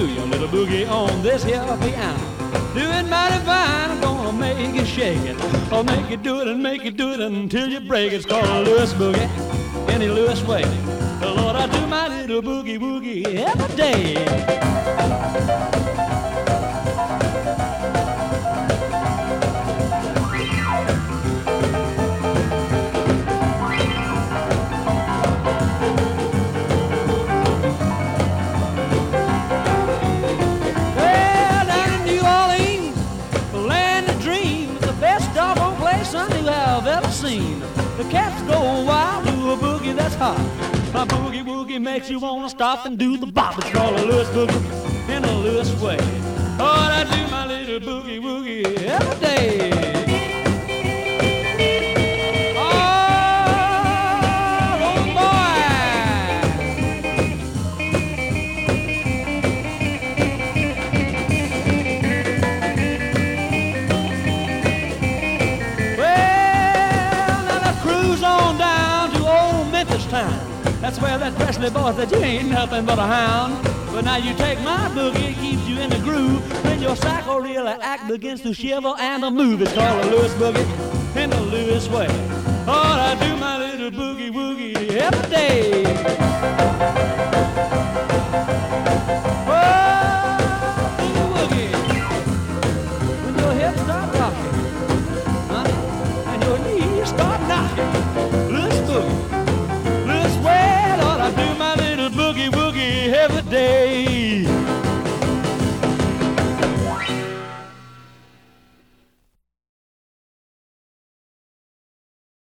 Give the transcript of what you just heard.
do your little boogie on this here piano. Do it mighty fine, I'm gonna make you shake it. I'll make you do it until you break it. It's called a Louis boogie, any Louis way. Lord, I do my little boogie woogie every day. The cats go wild to a boogie that's hot. My boogie woogie makes you wanna stop and do the bop. It's called a Louis boogie in a Louis way. Oh, I do my little boogie woogie every day. That's where that Presley boy said you ain't nothing but a hound. But now you take my boogie, it keeps you in the groove. When your psycho really act begins to shiver and to move. It's called a Louis boogie in the Louis way. Oh, I do my little boogie woogie every day. Oh, boogie woogie. When your hips start rocking, honey, and your knees start knocking. Louis boogie. Every day.